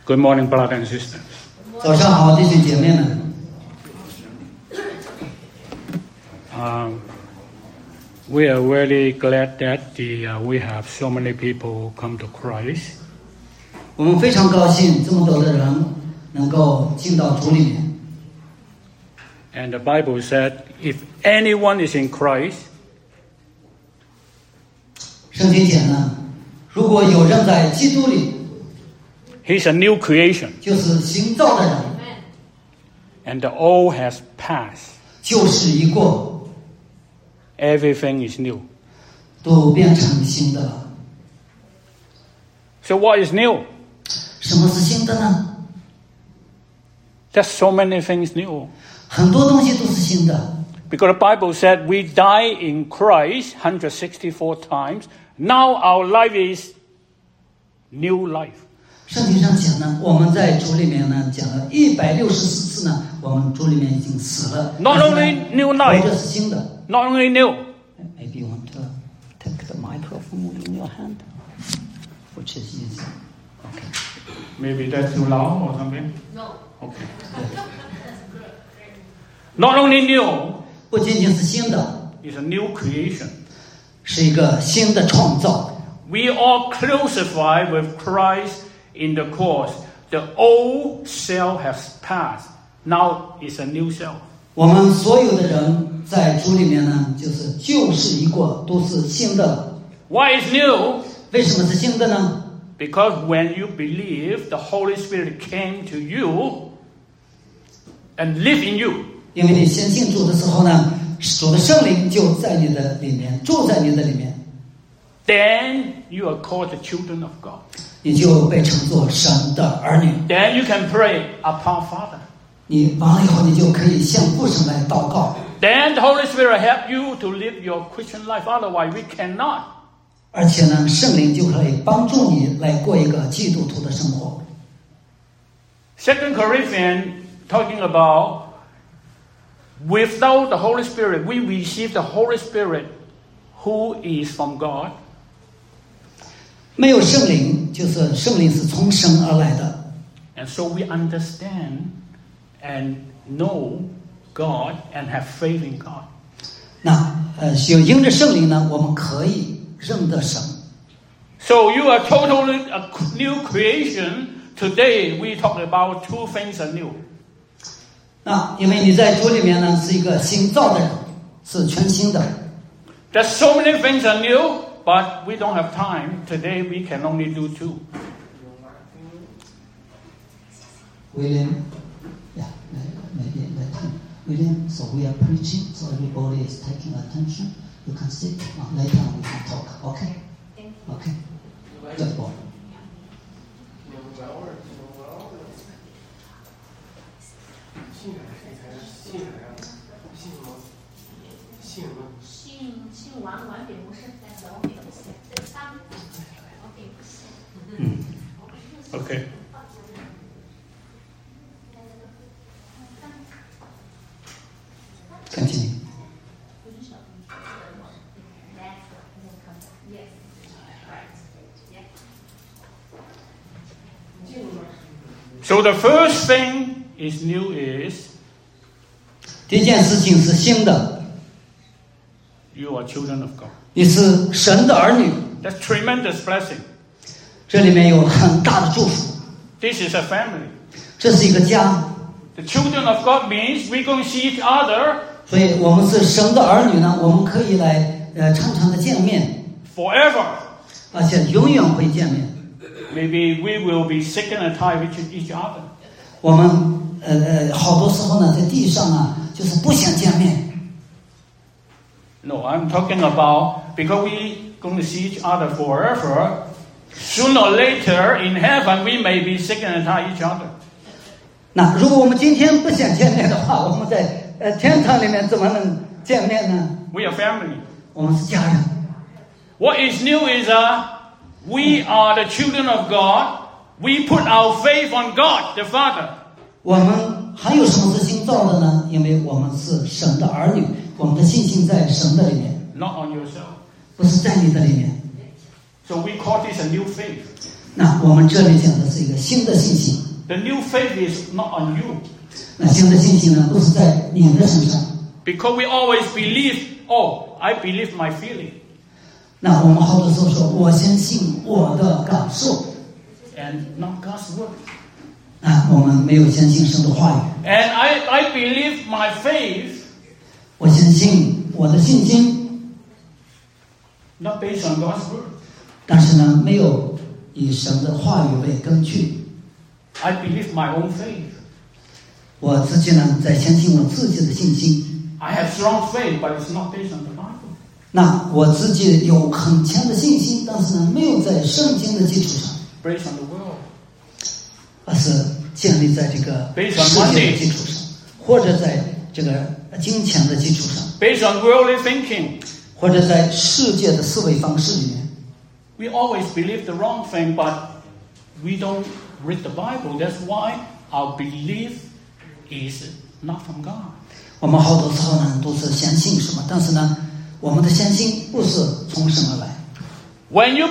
Good morning, brothers and sisters. 早上好，弟兄姐妹们。 We are really glad that we have so many people come to Christ. 我们非常高兴，这么多的人能够进到主里面。 And the Bible said, if anyone is in Christ, 圣经讲呢，如果有人在基督里， he's a new creation. 就是新造的人， And the old has passed. 旧事已过， Everything is new. 都变成新的了。 So what is new? 什么是新的呢？ There's so many things new. 很多东西都是新的。 Because the Bible said we die in Christ 164 times. Now our life is new life. 圣经上讲呢，我们在主里面呢讲了164次呢，我们主里面已经死了。 Not only new life. 活着是新的。 Not only new. Maybe you want to take the microphone in your hand, which is easy. Okay. Maybe that's too loud or something? No. Okay. Not only new, 不仅仅是新的， it's a new creation. 是一个新的创造。 We all crucified with Christ in the cross. The old self has passed. Now it's a new self. 我们所有的人在主里面呢，就是旧事已过，都是新的了。 Why is new? 为什么是新的呢？ Because when you believe, the Holy Spirit came to you and live in you. 因为你先信主的时候呢，主的圣灵就在你的里面，住在你的里面， Then you are called the children of God. 你就被称作神的儿女。 Then you can pray, Our Father. 你完了以后，你就可以向父神来祷告。 Then the Holy Spirit help you to live your Christian life. Otherwise, we cannot. 而且呢，圣灵就可以帮助你来过一个基督徒的生活。 2 Corinthians talking about without the Holy Spirit, we receive the Holy Spirit who is from God. 没有圣灵，就是圣灵是从神而来的。 And so we understand and know God and have faith in God. 那有因着圣灵呢，我们可以认得神。 So you are totally a new creation. Today we talk about two things are new. 那因为你在主里面呢是一个新造的人，是全新的。 There's so many things are new, but we don't have time. Today we can only do two. William, yeah, maybe let him. William, so we are preaching, so everybody is taking attention. You can sit. Later on we can talk. Okay? Okay. Good boy. 姓王并不是，但是我并不是，这是他们，我并不是。 Okay. Continue. So the first thing is new is 第一件事情是新的， you are children of God. 你是神的儿女， That's tremendous blessing. 这里面有很大的祝福。 This is a family. 这是一个家， The children of God means we're going to see each other 所以我们是神的儿女呢，我们可以来常常的见面， forever. 而且永远会见面。 Maybe we will be sick and tired with each other. 我们好多时候呢，在地上啊，就是不想见面。 No, I'm talking about because we're going to see each other forever. Sooner or later in heaven, we may be sick and tired each other. 那如果我们今天不想见面的话，我们在天堂里面怎么能见面呢？ We are family. 我们是家人。 What is new is we are the children of God. We put our faith on God, the Father. 我们还有什么是新造的呢？因为我们是神的儿女，我们的信心在神的里面， Not on yourself. 不是在你的里面。 So we call this a new faith. 那我们这里讲的是一个新的信心。 The new faith is not on you. 那新的信心呢，不是在你的身上。 Because we always believe, oh, I believe my feeling. 那我们好多时候说，我相信我的感受。 And not God's word. 我们没有相信神的话语。 And I believe my faith. 我相信我的信心。 Not based on God's word. 但是呢，没有以神的话语为根据。 I believe my own faith. 我自己呢，在相信我自己的信心。 I have strong faith, but it's not based on the Bible. 那我自己有很强的信心，但是呢，没有在圣经的基础上。 Based on the world. 而是建立在这个世界的基础上，或者在这个金钱的基础上。 Based on worldly thinking. 或者在世界的思维方式里面。 We always believe the wrong thing, but we don't read the Bible. That's why our belief is not from God. 我们好多时候呢，都是相信什么，但是呢，我们的相信不是从神而来。 When you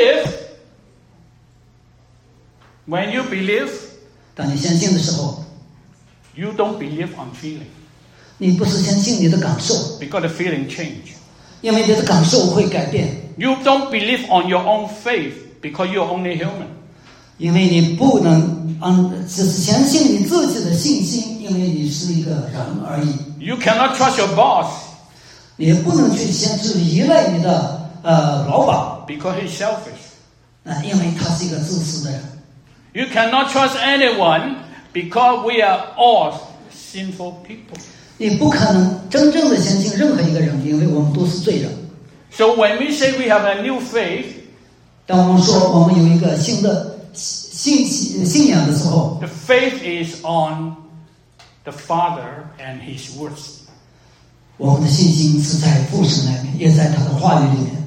believe, 当你相信的时候 you don't believe on feeling. 你不是相信你的感受， Because the feeling change. 因为你的感受会改变。 You don't believe on your own faith because you're only human. 因为你不能只是相信你自己的信心，因为你是一个人而已。 You cannot trust your boss. 你不能去依赖你的老板 Because he's selfish. 因为他是一个自私的人。 You cannot trust anyone because we are all sinful people. 你不可能真正的相信任何一个人，因为我们都是罪人。 So when we say we have a new faith, 当我们说我们有一个新的信仰的时候 the faith is on the Father and His words. 我们的信心是在父神那边，也在他的话语里面。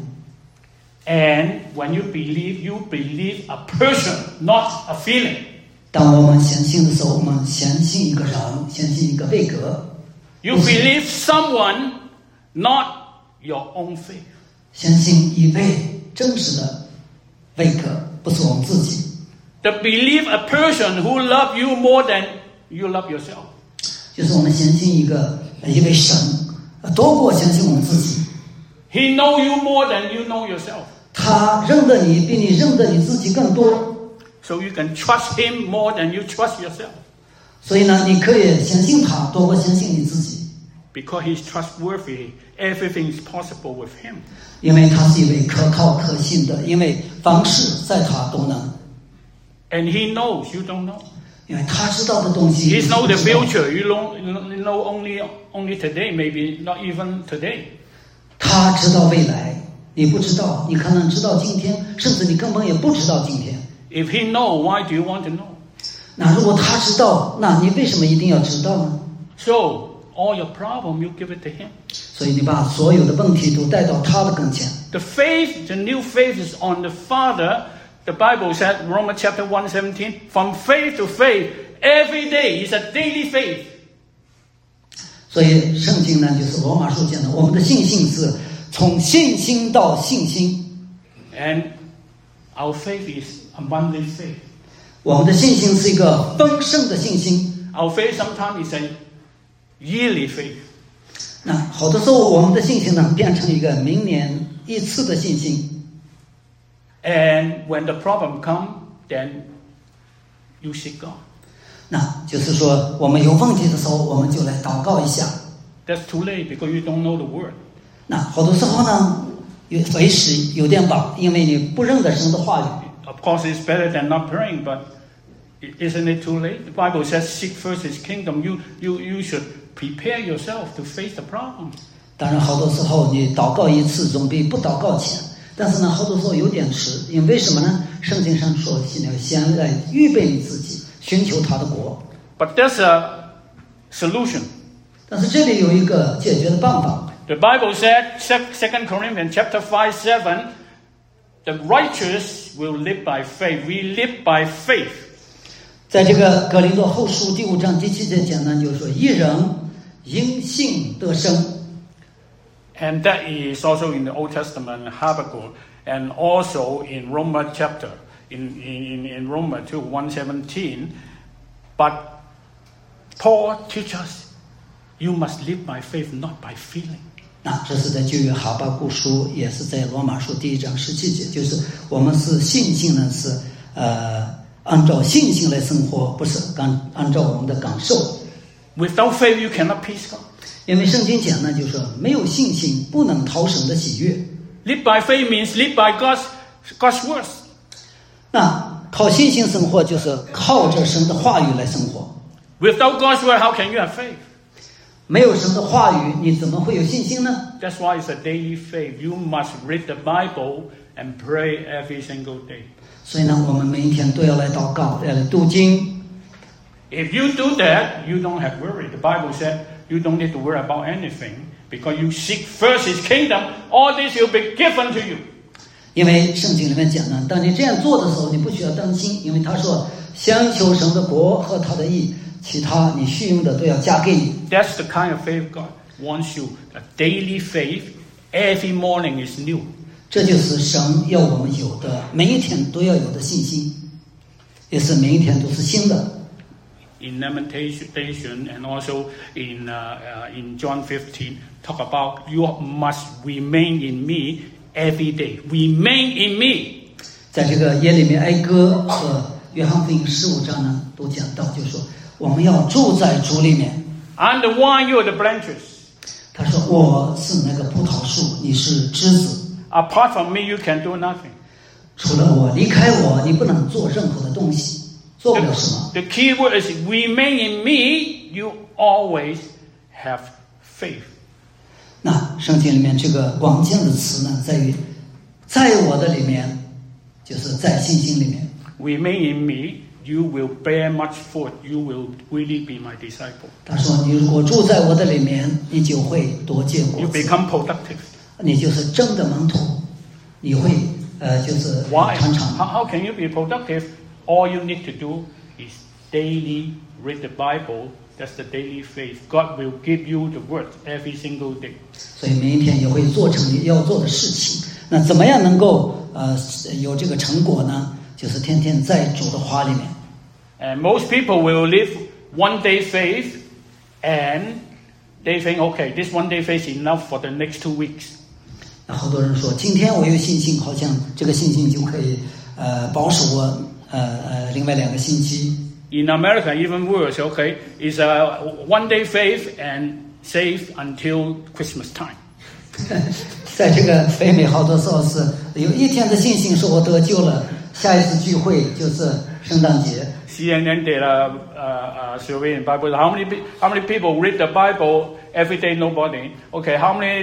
And when you believe a person, not a feeling. 当我们相信的时候，我们相信一个人，相信一个位格。 You believe someone, not your own faith. 相信一位真实的位格，不是我们自己。 To believe a person who loves you more than you love yourself. 就是我们相信一位神，多过相信我们自己。 He knows you more than you know yourself. 他认得你，比你认得你自己更多。 So you can trust him more than you trust yourself. 所以呢，你可以相信他，多过相信你自己。 Because he's trustworthy, everything is possible with him. 因为他是一位可靠可信的，因为凡事在他都能。 And he knows you don't know. 因为他知道的东西。 He knows the future. You know only today, maybe not even today. 他知道未来，你不知道，你可能知道今天，甚至你根本也不知道今天。 If he knows, why do you want to know? 那如果他知道，那你为什么一定要知道呢？ So all your problem, you give it to him. 所以你把所有的问题都带到他的跟前。 The faith, the new faith is on the Father. The Bible said, Romans chapter 1:17, from faith to faith, every day is a daily faith. 所以圣经呢，就是罗马书讲的，我们的信心是从信心到信心。 And our faith is abundant faith. 我们的信心是一个丰盛的信心。 Our faith sometimes is a yearly faith. 那好多时候，我们的信心呢，变成一个明年一次的信心。 And when the problem comes, then you seek God. 那就是说，我们有问题的时候，我们就来祷告一下。 That's too late because you don't know the word. 那好多时候呢，为时有点晚，因为你不认得神的话语。 Of course, it's better than not praying, but isn't it too late? The Bible says, "Seek first His kingdom." You should prepare yourself to face the problem. 当然，好多时候你祷告一次总比不祷告强。但是呢，好多时候有点迟，因为什么呢？圣经上说，你要先来预备你自己，寻求他的国。 But there's a solution. 但是这里有一个解决的办法。 The Bible said, 2 Corinthians chapter 5:7, the righteous will live by faith. We live by faith. 在这个哥林多后书第5章第7节讲呢，就是说，一人因信得生。 And that is also in the Old Testament, Habakkuk, and also in Romans chapter. in Romans 2:1-17. But Paul teaches us, you must live by faith, not by feeling. 这是在旧约哈巴谷书，也是在罗马书第1章17节，就是我们是信心呢，是按照信心来生活，不是按照我们的感受。 Without faith, you cannot please God. 因为圣经讲呢，就是说没有信心不能讨神的喜悦。 Live by faith means live by God's words. 那靠信心生活，就是靠着神的话语来生活。 Without God's word, how can you have faith? 没有神的话语，你怎么会有信心呢？ That's why it's a daily faith. You must read the Bible and pray every single day. 所以呢，我们每一天都要来祷告，要来读经。 If you do that, you don't have worry. The Bible said you don't need to worry about anything because you seek first His kingdom. All this will be given to you. 因为圣经里面讲呢，当你这样做的时候，你不需要担心，因为他说，先求神的国和他的义，其他你需用的都要加给你。 That's the kind of faith God wants you. A daily faith, every morning is new. 这就是神要我们有的，每一天都要有的信心，也是每一天都是新的。 In Lamentation and also in John 15, talk about you must remain in me every day. Remain in me. 在这个耶利米哀歌和约翰福音15章呢，都讲到，就是说我们要住在主里面。 I'm the vine, you are the branches. 他说我是那个葡萄树，你是枝子。 Apart from me, you can do nothing. 除了我，离开我，你不能做任何的东西，做不了什么。 The key word is remain in me. You always have faith. 那圣经里面这个关键的词呢，在于在我的里面，就是在信心里面。 Remain in me, you will bear much fruit. You will really be my disciple. 他说，你如果住在我的里面，你就会多结果 You 子， become productive. 你就是真的门徒，你会就是 Why? 常常。 How can you be productive? All you need to do is daily read the Bible. That's the daily faith. God will give you the word every single day. 所以每一天也会做成你要做的事情。那怎么样能够有这个成果呢？就是天天在主的话里面。 And most people will live one day faith, and they think, okay, this one day faith is enough for the next 2 weeks. 那好多人说，今天我有信心，好像这个信心就可以保守我另外2个星期。 In America, even worse, okay, is a one day faith and save until Christmas time. 在这个北美，好多时候是有一天的信心，说我得救了，下一次聚会就是圣诞节。 CNN did a survey in Bible. How many people read the Bible every day? Nobody. Okay, how many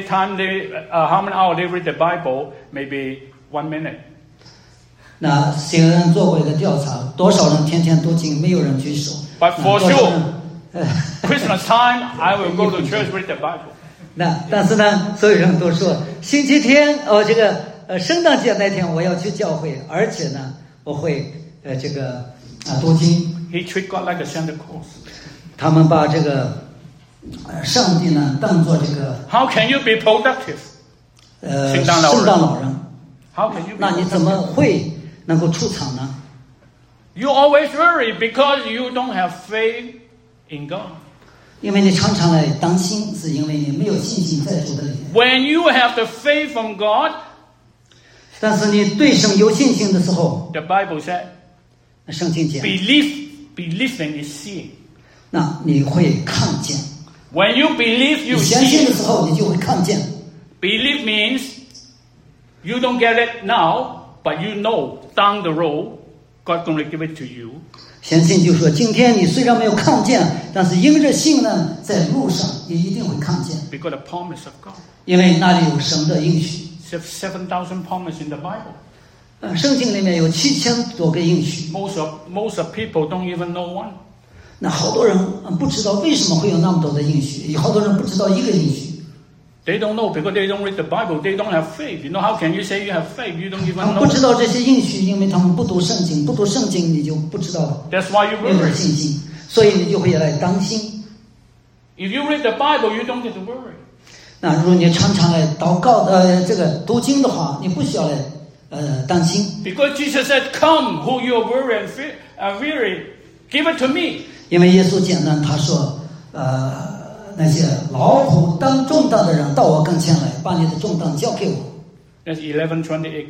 hours they read the Bible? Maybe 1 minute. 那CNN做过一个调查，多少人天天读经？没有人举手。 But for 多少 sure, 人 Christmas time, I will go to church read the Bible. 但是呢，所有人都说星期天这个圣诞节那天我要去教会，而且呢，我会这个读经。 He treat God like a Santa Claus. 他们把这个上帝呢当做这个 How can you be productive? 圣诞圣诞老人。 How can you be 那你怎么 productive? 会能够出场呢？ You always worry because you don't have faith in God. 因为你常常来担心，是因为你没有信心在主的里面。 When you have the faith from God, 但是你对神有信心的时候， the Bible said, 圣经讲， believing is seeing. 那你会看见。 When you believe, 你 you 相信的 see. 时候，你就会看见。 Believe means you don't get it now, but you know down the road, God's going to give it to you. 相信就是说，今天你虽然没有看见，但是因着信呢，在路上也一定会看见， Because the promise of God. 因为那里有神的应许。 7,000 promises in the Bible. 圣经里面有7000多个应许。 Most of people don't even know one. 那好多人不知道为什么会有那么多的应许，有好多人不知道一个应许。 They don't know because they don't read the Bible. They don't have faith. You know, how can you say you have faith? You don't 他 even 们不 know. 知道这些应许，因为他们不读圣经，不读圣经你就不知道 That's why you 没有 worry. 信心，所以你就会来担心。 If you read the Bible, you don't get to worry. 那如果你常常来祷告这个读经的话，你不需要来担心。 Because Jesus said, "Come, who you are weary and weary, give it to me." 因为耶稣简单，他说，那些劳苦担重担的人，到我跟前来，把你的重担交给我。 That's 11:28,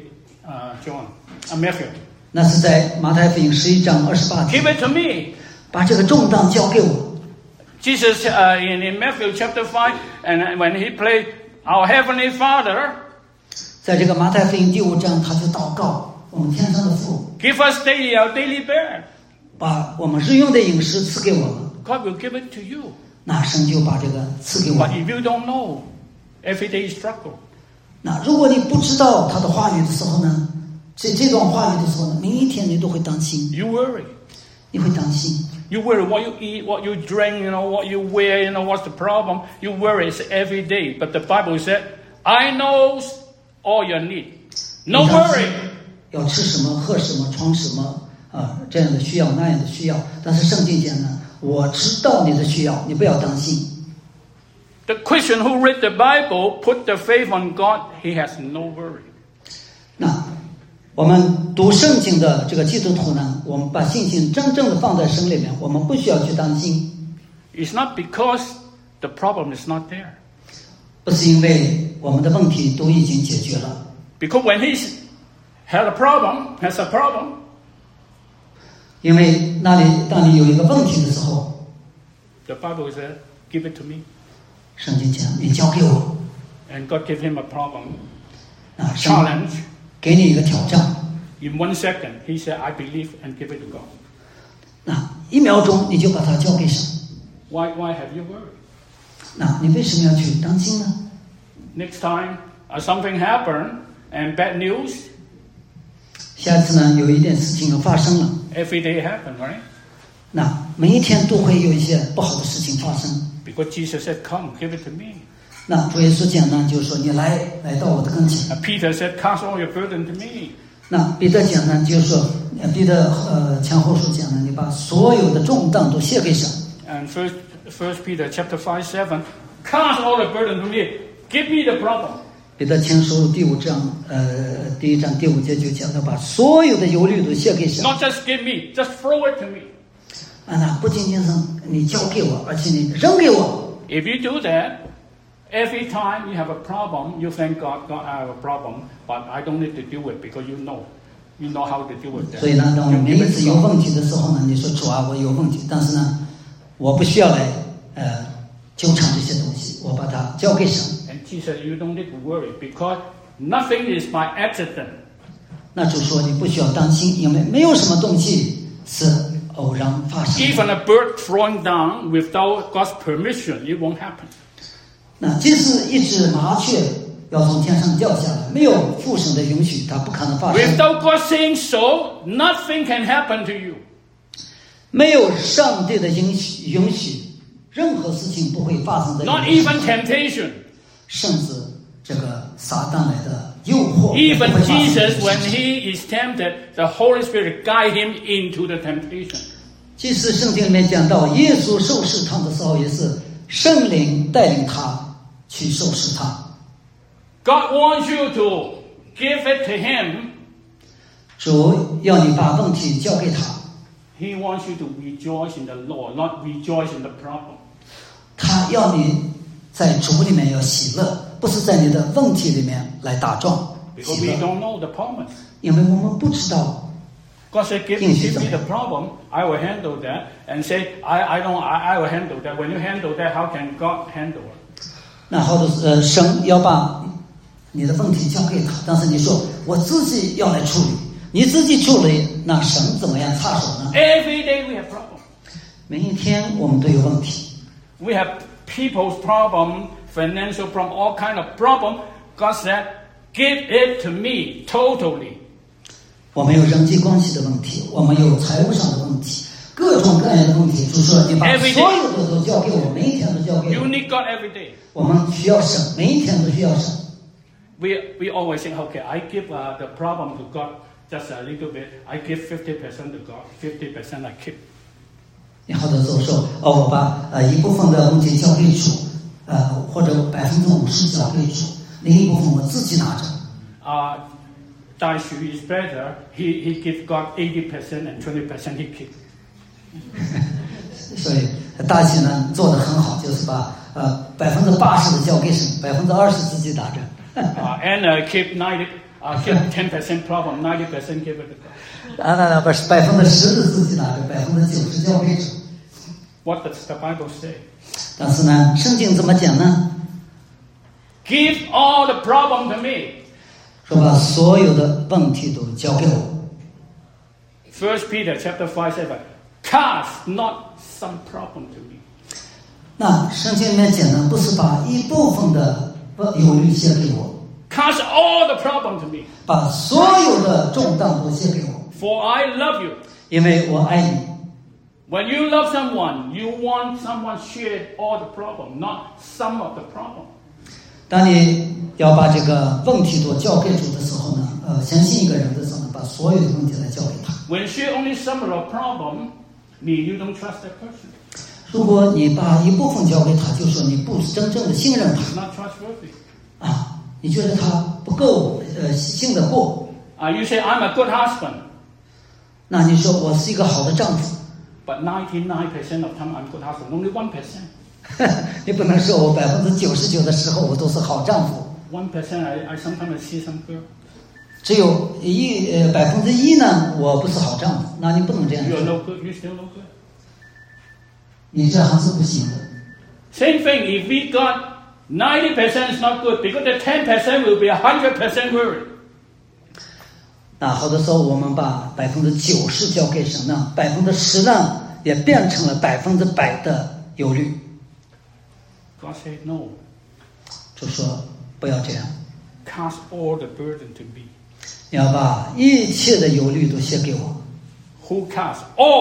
Matthew. 那是在马太福音11章28节， Give it to me. 把这个重担交给我。 Jesus in Matthew chapter 5, and when he prayed, "Our heavenly Father, 在这个马太福音第5章，他就祷告我们天上的父， give us daily our daily bread." 把我们日用的饮食赐给我们。 God will give it to you. 那神就把这个赐给我 But 们。 if you don't know, every day is struggle. 那如果你不知道他的话语的时候呢，这段话语的时候呢，每一天你都会担心， You worry. 你会担心。 You worry what you eat, what you drink, what you wear, what's the problem. You worry every day. But the Bible said, "I know all your need." No 你担心 worry. 要吃什么、喝什么、穿什么这样的需要，那样的需要。但是圣经讲呢，我知道你的需要，你不要担心。 The Christian who read the Bible, put the faith on God, he has no worry. 那我们读圣经的这个基督徒呢，我们把信心真正的放在神里面，我们不需要去担心。 It's not because the problem is not there. 不是因为我们的问题都已经解决了， Because when he has a problem, 因为当你有一个问题的时候， the Bible said, "Give it to me." 圣经讲你交给我， And God gave him a problem, 啊，神 challenge. 给你一个挑战， In 1 second, he said, "I believe," and give it to God. 那1秒钟你就把它交给神， Why have you worried? 那你为什么要去担心呢？ Next time something happened and bad news, 下次呢，有一件事情要发生了， every day happen, right? 那每一天都会有一些不好的事情发生。 Because Jesus said, "Come, give it to me." 那主耶稣讲呢，就是说你来到我的跟前。 And Peter said, "Cast all your burden to me." 那彼得讲呢，就是说，彼得前后书讲呢，你把所有的重担都卸给神。 And First Peter chapter 5:7, "Cast all the burden to me. Give me the problem." 彼得前书第5章第1章第5节就讲到，把所有的忧虑都卸给神。 Not just give me, just throw it to me. 那不仅仅是你交给我，而且你扔给我。 If you do that, every time you have a problem, you thank God, "God, I have a problem, but I don't need to deal with it because you know how to deal with that." 所以呢，当我 You 们每 give 一 it 次 to 有 God. 问题的时候呢，你说主啊，我有问题，但是呢，我不需要来纠缠这些东西，我把它交给神。 And Jesus, you don't need to worry because nothing is by accident. 那就说你不需要担心，因为没有什么东西是偶然发生的。 Even a bird falling down without God's permission, it won't happen. 那即使一只麻雀要从天上掉下来，没有父神的允许，它不可能发生。 Without God saying so, nothing can happen to you. 没有上帝的允许，任何事情不会发生在 Not 你身 even 上， temptation. 甚至这个撒旦来的诱惑。 Even 不会发生 Jesus, 在 when 你身上 he is tempted, the Holy Spirit guide him into the temptation. 即使圣经里面讲到耶稣受试探的时候，也是圣灵带领他去受试探。 God wants you to give it to him. 主要你把问题交给他， He wants you to rejoice in the Lord, not rejoice in the problem. 他要你在主里面要喜乐，不是在你的问题里面来打撞 Because 喜 we 乐， don't know the promise. 因为我们不知道。 God said, give me the problem, I will handle that. And say, I will handle that. When you handle that, how can God handle it? 那好的神要把你的问题交给他，但是你说我自己要来处理，你自己处理，那神怎么样插手呢？ Every day we have problems. 每一天我们都有问题， We have people's problem, financial problem, all kind of problem. God said, give it to me totally. 我们有人际关系的问题，我们有财务上的问题，各种各样的问题。主说你把 Every day. 所有的都交给我，每一天都交给 You 我。 need God every day. 我们需要神，每一天都需要神。 We always think, okay, I give the problem to God just a little bit. I give 50% to God, 50% I keep. 你好的时候说我把一部分的问题交给主，或者50%交给主，另一部分我自己拿着。 大许 is better. He give God 80% and 20% he keep. 所以大许呢做得很好，就是把80%的交给神，20%自己打着。 And keep 10% problem, 90% give it to God. 把10%的自己拿着，90%交给主。 What does the Bible say? 但是呢，圣经怎么讲呢？ Give all the problem to me. 说把所有的问题都交给我。 1 Peter chapter 5:7. Cast not some problem to me. 那圣经里面讲的不是把一部分的忧虑写给我。 Cast all the problem to me. 把所有的重担都写给我。 For I love you. 因为我爱你。 When you love someone, you want someone share all the problem, not some of the problem. 当你要把这个问题都交给主的时候呢，相信一个人的时候呢，把所有的问题来交给他。 When share only some of the problem, mean you don't trust that person. 如果你把一部分交给他，就说你不是真正的信任他。 Not trustworthy. 你觉得他不够信得过。 You say I'm a good husband. 那你说我是一个好的丈夫。 But 99% of time I'm good husband, only 1%. 你不能说我99%的时候我都是好丈夫。 1% I sometimes see some girl. 只有1%呢，我不是好丈夫。那你不能这样说。 You're no good. You still no good. 你这还是不行的。 Same thing. If we got 90% is not good, because the 10% will be 100% worry. 那好的时候，我们把90%交给神呢，10%呢也变成了100%的忧虑。 God said no. 就说不要这样。 Cast all the burden to me. 要把一切的忧虑都写给我。 Who cast?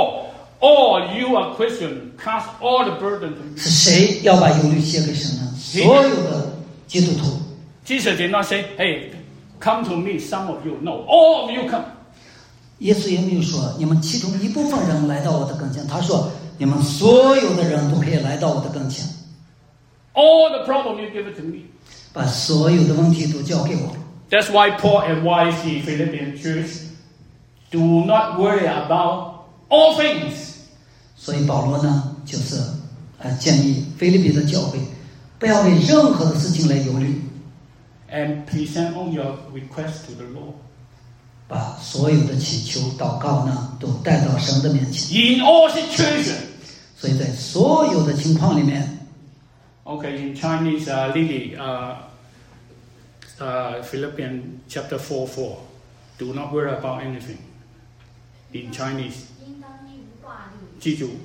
All you are Christian. Cast all the burden to me. 是谁要把忧虑写给神呢？所有的基督徒。 Jesus did not say, "Hey, come to me, some of you." No, all of you come. 耶稣也没有说你们其中一部分人来到我的跟前，他说你们所有的人都可以来到我的跟前。 All the problem you give it to me. 把所有的问题都交给我。 That's why Paul advised the Philippian church, do not worry about all things. 所以保罗呢，就是建议腓立比的教会不要为任何的事情来忧虑。 And present all your requests to the Lord. 把所有的祈求、祷告呢，都带到神的面前。 In all situations. 所以在所有的情况里面。 Okay, in Chinese, Lily, Philippians chapter 4:4. Do not worry about anything. In Chinese. 应当一无挂虑。 记住，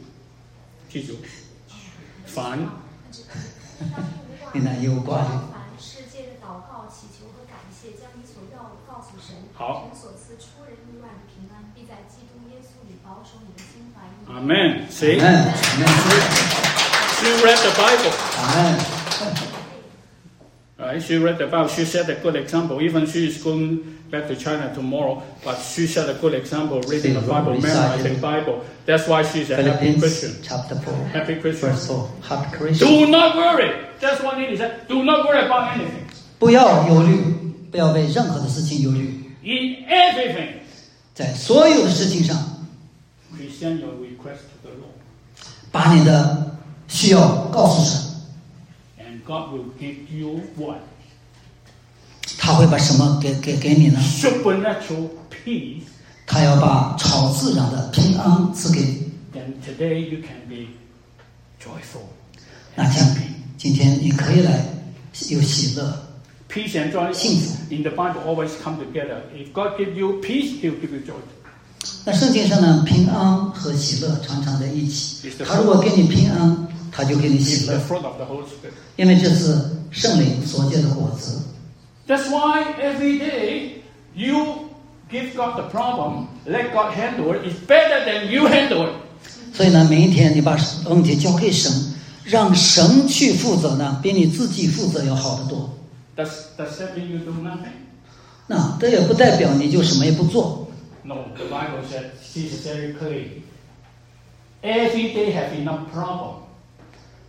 凡。 应当一无挂虑。 凡世界的祷告、祈求和感谢，将你所要的告诉神。 好。 神所赐出人意外的平安，必在基督耶稣里保守你的心怀意念。 Amen. See? Amen. She read the Bible. Amen. Right? She read the Bible. She set a good example. Even she is going back to China tomorrow, but she set a good example reading the Bible, memorizing the Bible. That's why she's a happy Christian. Chapter 4. Happy Christian. Verse 4. Happy Christian. Do not worry. That's what it is. Do not worry about anything. 不要忧虑，不要为任何的事情忧虑。 In everything. 在所有的事情上 present your request to the Lord. 把你的需要告诉神。 And God will give you what? 他会把什么给你呢？ Supernatural peace. 他要把超自然的平安赐给你。 And today you can be joyful. 那今天你可以来有喜乐。 Peace and joy in the Bible always come together. If God gives you peace, He will give you joy. 那圣经上呢，平安和喜乐常常在一起。他如果给你平安，他就给你喜乐。因为这是圣灵所结的果子。 That's why every day you give God the problem, let God handle it. It's better than you handle it. 所以呢，每一天你把问题交给神，让神去负责呢，比你自己负责要好得多。 Does that mean you do nothing? 那这也不代表你就什么也不做。 No, the Bible said, it's very clear. Every day have enough problem.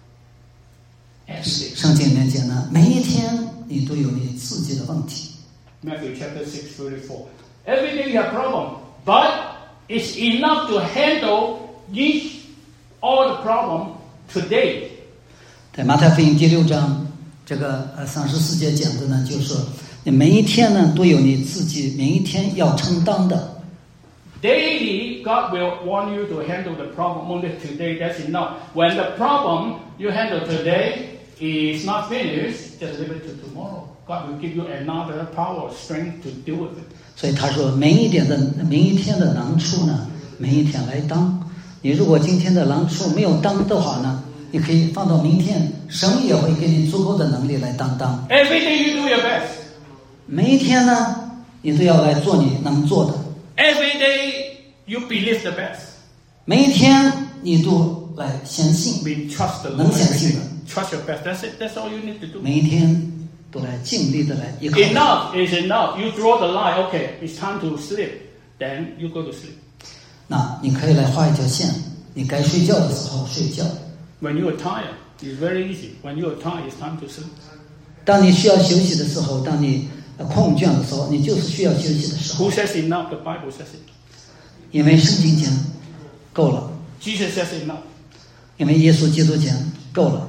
圣经里面讲呢，每一天你都有你自己的问题。 Matthew chapter 6:34. Every day you have problem, but it's enough to handle all the problem today. 在马太福音第6章这个34节讲的呢，就是说你每一天呢都有你自己每一天要承担的。 Daily, God will want you to handle the problem only today. That's enough. When the problem you handle today is not finished, just leave it to tomorrow. God will give you another power, strength to deal with it. 所以他说，每一天的难处呢，每一天来当。你如果今天的难处没有当的话呢，你可以放到明天，神也会给你足够的能力来担当。 Every day you do your best. 每一天呢，你都要来做你能做的。 Every day you believe the best. 每一天你都来相信， We trust the 能 Lord. 相信的。 Trust your best. That's it. That's all you need to do. 每一天都来尽力的来依靠。 Enough is enough. You draw the line. Okay, it's time to sleep. Then you go to sleep. 那你可以来画一条线，你该睡觉的时候睡觉。 When you are tired, it's very easy. When you are tired, it's time to sleep. 当你需要休息的时候，当你空倦的时候，你就是需要休息的时候。 Who says enough? The Bible says it. 因为圣经讲够了， Jesus says enough. 因为耶稣基督讲够了。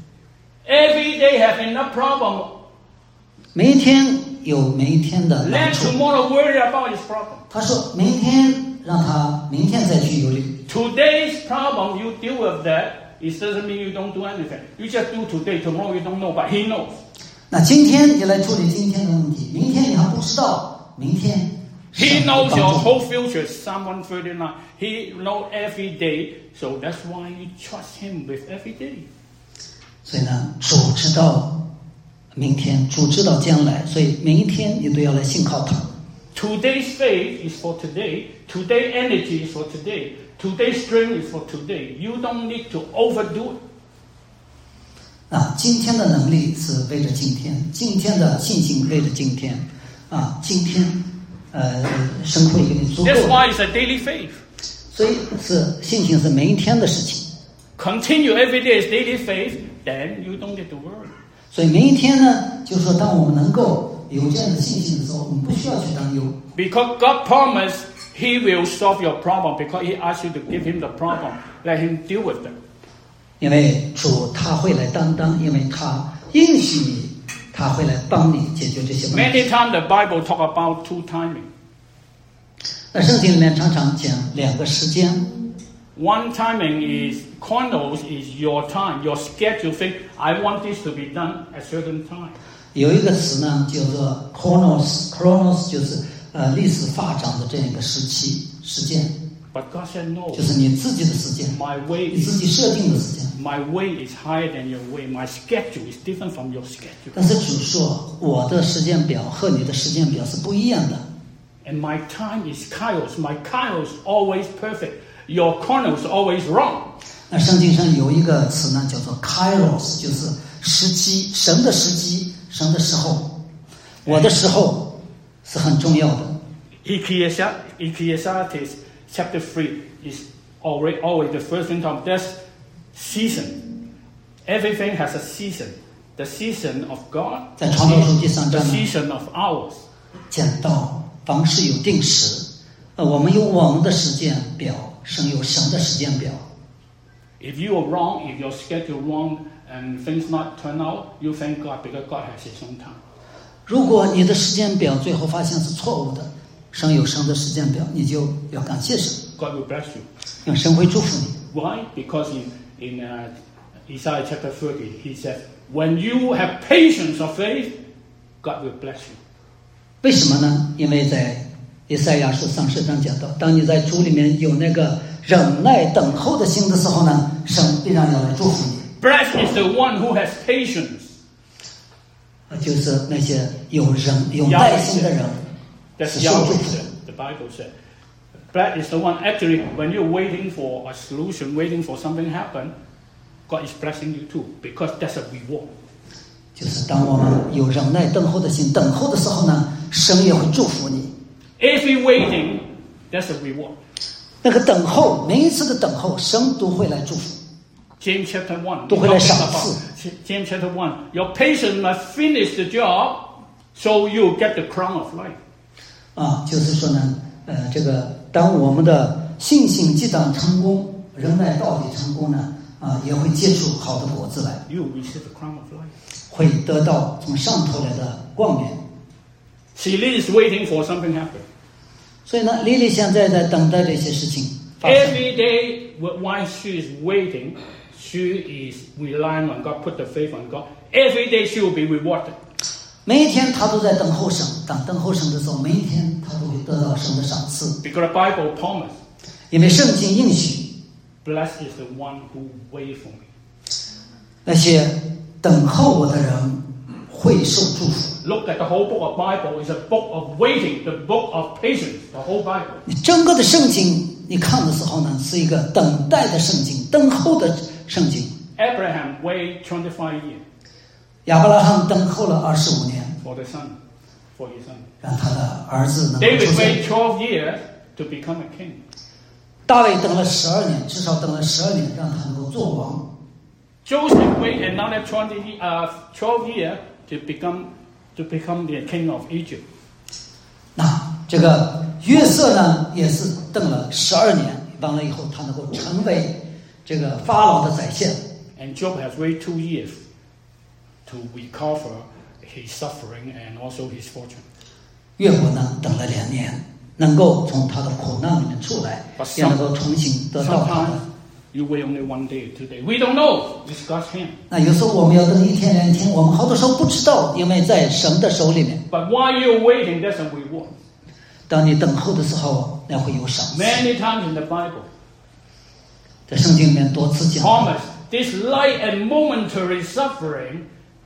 Every day have enough problem. 每一天有每一天的难 Let 处。 tomorrow worry about his problem. 他说明天让他明天再去忧虑。 Today's problem, you deal with that. It doesn't mean you don't do anything. You just do today. Tomorrow you don't know, but he knows. 那今天你来处理今天的问题，明天你还不知道，明天 He 神会 knows 帮 your 助 whole future. Psalm 139. He knows every day. So that's why you trust him with every day. 所以呢，主知道明天，主知道将来，所以每一天你都要来信靠他。 Today's faith is for today. Today's energy is for today. Today's strength is for today. You don't need to overdo it. 今天的能力是为了今天，今天的信心为了今天，今天，神会给你足够 That's 的， why it's a daily faith. 所以是信心是每一天的事情， Continue every day as daily faith, then you don't need to worry. 所以每一天呢，就是说，当我们能够有这样的信心的时候，我们不需要去担忧， Because God promised He will solve your problem because He asked you to give Him the problem. Let Him deal with them. 因为主他会来担当，因为他应许你，他会来帮你解决这些问题。 Many times the Bible talk about two timing. 那圣经里面常常讲两个时间， One timing is chronos is your time, your schedule. Think I want this to be done at certain time. 有一个词呢叫做 chronos 就是历史发展的这样一个时间， But God said no. 就是你自己的时间， My way 你自己 is 设定的时间。 my way is higher than your way. My schedule is different from your schedule. 但是主说，我的时间表和你的时间表是不一样的。 And my time is kairos. My kairos always perfect. Your chronos always wrong. 那圣经上有一个词呢，叫做 kairos， 就是时机，神的时机，神的时候。我的时候是很重要的。 Ecclesiastes chapter 3 is always the first thing time. That's season. Everything has a season. The season of God. 在传道书第3 The 章呢， season of ours. 讲到凡事有定时，我们有我们的时间表，神有神的时间表。 If you are wrong, if your schedule wrong and things not turn out, you thank God because God has His own time. 如果你的时间表最后发现是错误的，神有神的时间表，你就要感谢神， God will bless you. 因为神会祝福你。 Why? Because in Isaiah chapter 30, He said, when you have patience of faith, God will bless you. 为什么呢？因为在以赛亚书30章讲到，当你在主里面有那个忍耐等候的心的时候呢，神必然要来祝福你。 Blessed is the one who has patience. 就是那些有耐心的人， That's 是受祝 Yahweh 福。 said, the Bible said. Blessed is the one, actually, when you're waiting for a solution, waiting for something to happen, God is blessing you too, because that's a reward. 就是当我们有忍耐等候的心，等候的时候呢，神也会祝福你。 Every waiting, that's a reward. 那个等候，每一次的等候，神都会来祝福。 James chapter 1. 都会来赏赐。 James chapter 1. Your patience must finish the job, So you get the crown of life. 就是说呢，这个当我们的信心既当成功，忍耐到底成功呢，也会结出好的果子来。 You receive the crown of life. 会得到从上头来的冠冕。 Celine is waiting for something happen. 所以呢，莉莉现在在等待这些事情发生。 Every day, while she is waiting, she is relying on God, put the faith on God. Every day she will be rewarded. 每一天她都在等候神，当等候神的时候，每一天她都会得到神的赏赐。 Because the Bible promised. 因为圣经应许， Blessed is the one who waits for me. 那些等候我的人会受祝福。 Look at the whole book of Bible. It's a book of waiting, the book of patience, the whole Bible. 你整个的圣经，你看的时候呢，是一个等待的圣经，等候的圣经。 Abraham waited 25 years 亚伯拉罕等候了25年， for the son, for his son. 让他的儿子能够出 David 现。 waited 12 years to become a king. 大卫等了12年，至少等了12年，让他能够做王。 Joseph waited another 12 years to become the king of Egypt. 那这个约瑟呢，也是等了12年，完了以后，他能够成为这个法老的宰相。 And Job has waited 2 years to recover his suffering and also his fortune. 约伯呢，等了2年，能够从他的苦难里面出来，也能够重新得到他的。 Sometimes you wait only 1 day, 2 days. We don't know. It's God's hand. 那有时候我们要等1天2天，我们好多时候不知道，因为在神的手里面。 But while you're waiting, there's a reward. 当你等候的时候，那会有赏赐。 Many times in the Bible, 在圣经里面多次讲， promise this light and momentary suffering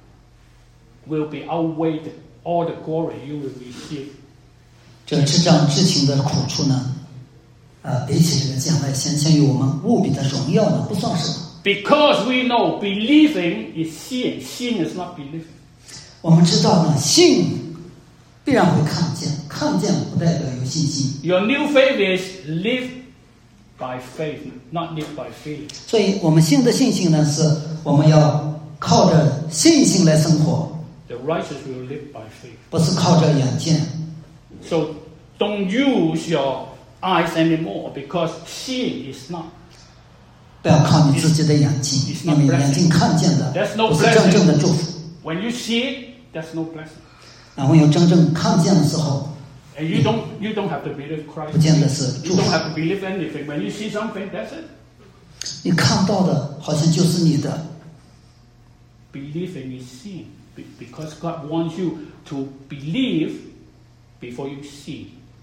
will be outweighed all the glory you will receive. 这至障至情的苦处呢，比起这个将来显现于我们无比的荣耀呢，不算什么。 Because we know believing is seeing. Seeing is not believing. 我们知道呢，信必然会看见，看见不代表有信心。 Your new faith is live by faith, not live by feeling. 所以我们新的信心呢，是我们要靠着信心来生活， The righteous will live by faith. 不是靠着眼见。 So don't use your eyes anymore because seeing is not. 不要靠你自己的眼睛，因为眼睛看见的不是真正的祝福。 When you see it, there's no blessing. 然后有真正看见的时候， And you don't have to believe Christ. 不见得是 You 祝福 don't。have to believe anything. When you see something, that's it. 你看到的好像就是你的。 Believing is seeing because God wants you to believe before you see.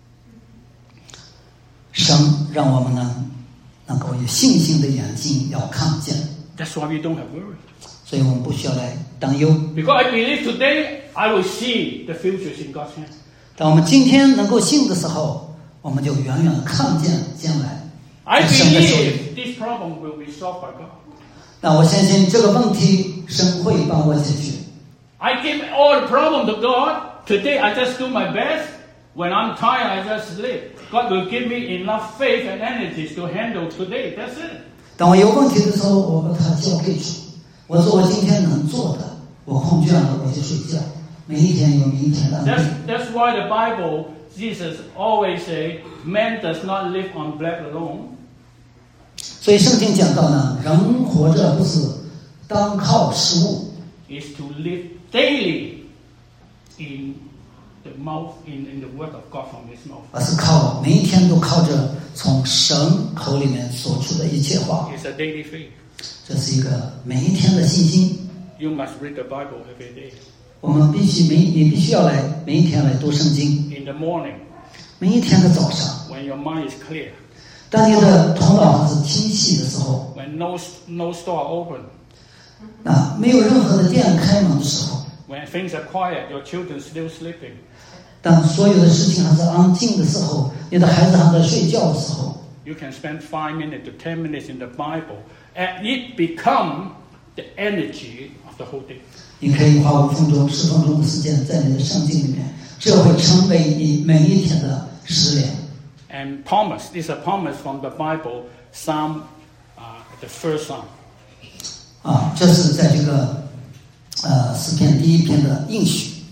神让我们呢，能够有信心的眼睛要看见， That's why we don't have worry. 所以我们不需要来担忧。 Because I believe today, I will see the future is in God's hand. 当我们今天能够信的时候，我们就远远看见将来 I 在神的手里。 believe this problem will be solved by God. 那我相信这个问题神会帮我解决。 I give all the problem to God. Today, I just do my best. When I'm tired, I just sleep. God will give me enough faith and energies to handle today. That's it. 当我有问题的时候，我把它交给主，我做我今天能做的，我空倦了我就睡觉。每一天有明天的安排。 That's why the Bible, Jesus always say, man does not live on bread alone. 所以圣经讲到呢，人活着不是单靠食物， Is to live daily in the mouth, in the word of God from His mouth. 而是靠每一天都靠着从神口里面所出的一切话。 It's a daily faith. 这是一个每一天的信心。 You must read the Bible every day. 我们你必须要来每一天来读圣经， In the morning, 每一天的早上， when your mind is clear, 当你的头脑是清晰的时候， when no store open, 没有任何的店开门的时候， when things are quiet, your children still sleeping. 当所有的事情还是安静的时候，你的孩子还在睡觉的时候， You can spend 5 minutes to 10 minutes in the Bible, and it become the energy of the whole day. 你可以花5分钟、10分钟的时间在你的圣经里面，这会成为你每一天的食粮。 And promise, this is a promise from the Bible, Psalm, the first Psalm. 这是在这个诗篇第1篇的应许。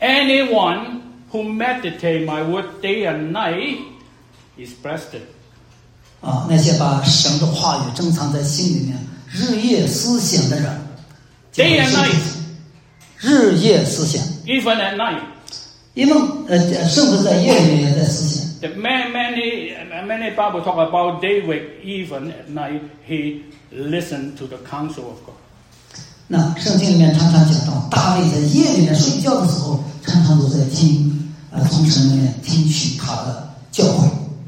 Anyone who meditate my word day and night is blessed. 那些把神的话语珍藏在心里面，日夜思想的人 Day and night. 日夜思想， Even at night. 因为甚至在夜里面也在思想。 Many Bible talk about David even at night he listened to the counsel of God. 那圣经里面常常讲到，大卫在夜里面睡觉的时候，常常都在听从神里面听取他的教诲。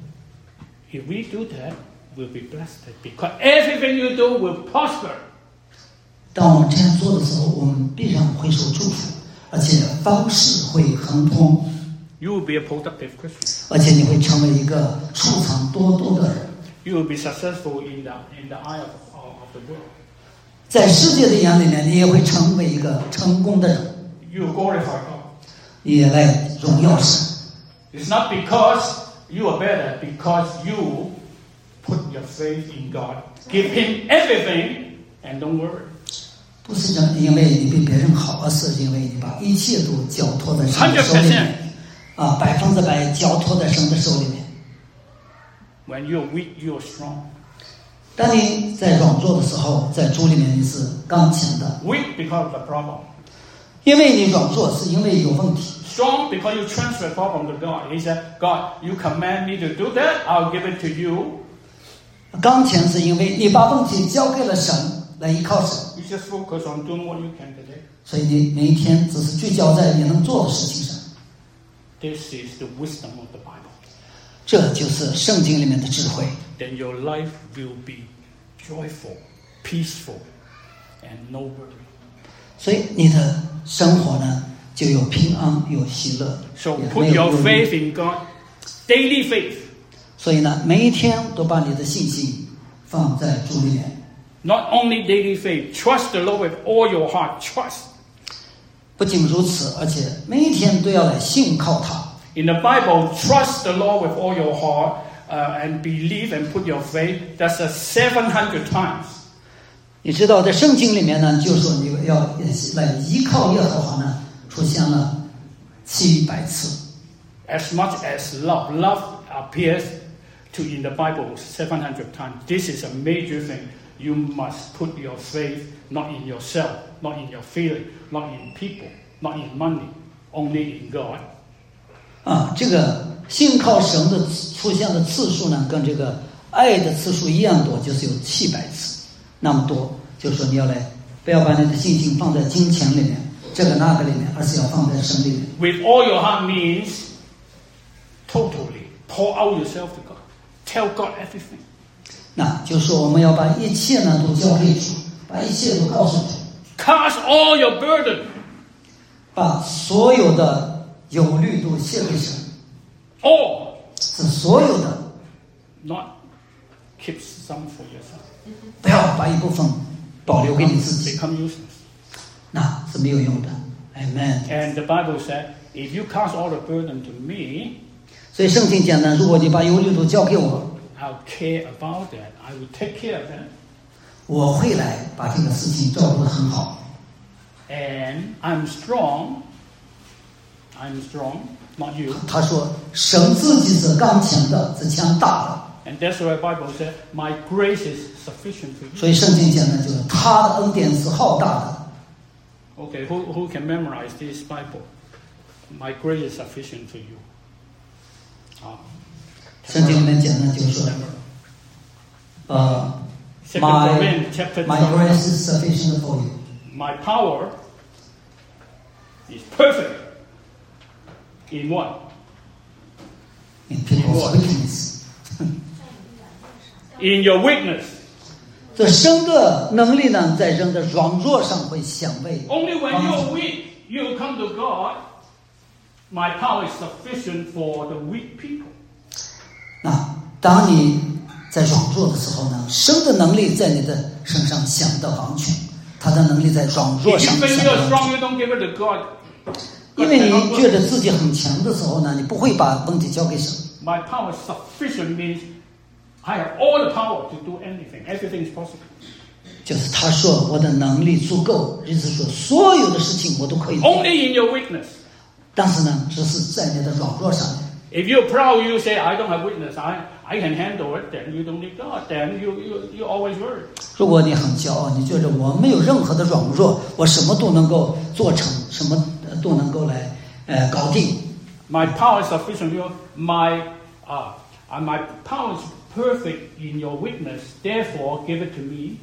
If we do that, we'll be blessed because everything you do will prosper. 当我们这样做的时候，我们必然会受祝福，而且方式会亨通。 You will be a productive Christian. 而且你会成为一个储藏多多的人。 You will be successful in the eye of the world. 在世界的眼里面，你也会成为一个成功的人。 You will glorify God. 你也来荣耀神。 It's not because you are better, because you put your faith in God. Give Him everything and don't worry. 不是因为你比别人好，而是因为你把一切都交托在神的手里面。100%交托在神的手里面。 When you're weak, you're strong. 当你在软弱的时候，在主里面你是刚强的。 Weak because of the problem. 因为你软弱，是因为有问题。 Strong because you transfer the problem to God. He said, God, you command me to do that, I'll give it to you. 刚强是因为你把问题交给了神，来依靠神。 You just focus on doing what you can today. 所以你每一天只是聚焦在你能做的事情上。 This is the wisdom of the Bible. 这就是圣经里面的智慧。 Then your life will be joyful, peaceful, and no worry. 所以你的生活呢，就有平安，有喜乐。 So put your faith in God, daily faith. 所以呢，每一天都把你的信心放在主里面。 Not only daily faith, trust the Lord with all your heart. Trust. 不仅如此，而且每一天都要来信靠他。 In the Bible, trust the Lord with all your heart and believe and put your faith. That's 700 times. 你知道，在圣经里面呢，就说你要来依靠耶和华呢，出现了700次。 As much as love appears in the Bible 700 times. This is a major thing. You must put your faith not in yourself, not in your feeling, not in people, not in money, only in God. 这个信靠神的出现的次数呢，跟这个爱的次数一样多，就是有700次，那么多。就是说你要来，不要把你的信心放在金钱里面，这个那个里面，而是要放在神里面。 With all your heart means totally pour out yourself to God. Tell God everything. 那就是说我们要把一切呢都交给主，把一切都告诉主。 Cast all your burden. 把所有的忧虑都卸给神。 All. 是所有的。 Not keep some for yourself. 不要把一部分保留给你自己。 Become useless. 那是没有用的。Amen. And the Bible said, if you cast all the burden to me, 所以圣经讲呢，如果你把忧虑都交给我， I'll care about that. I will take care of that. 我会来把这个事情照顾得很好。 And I'm strong. I'm strong, not you. 他说，神自己是刚强的，是强大的。 And that's why the Bible said, my grace is sufficient for you. 所以圣经讲呢，就是他的恩典是浩大的。 Okay, who can memorize this Bible? My grace is sufficient for you. 圣经里面讲呢，就是说，my grace is sufficient for you. My power is perfect. In what? In people's weakness. In your weakness. 这神的能力呢，在人的软弱上会显为。 Only when you're weak, you come to God. My power is sufficient for the weak people. 那当你在软弱的时候呢，神的能力在你的身上显得完全，他的能力在软弱上显得完全。 If you think you're strong, you don't give it to God. 因为你觉得自己很强的时候呢，你不会把问题交给神。 My power is sufficient means I have all the power to do anything. Everything is possible. 就是他说我的能力足够，意思说所有的事情我都可以做。 Only in your weakness. 但是呢，只是在你的软弱上面。 If you're proud, you say, I don't have weakness, I can handle it, then you don't need God, then you always worry. 如果你很骄傲，你觉得我没有任何的软弱，我什么都能够做成，什么都能够来搞定。 My power is sufficient. My power is perfect in your weakness. Therefore, give it to me.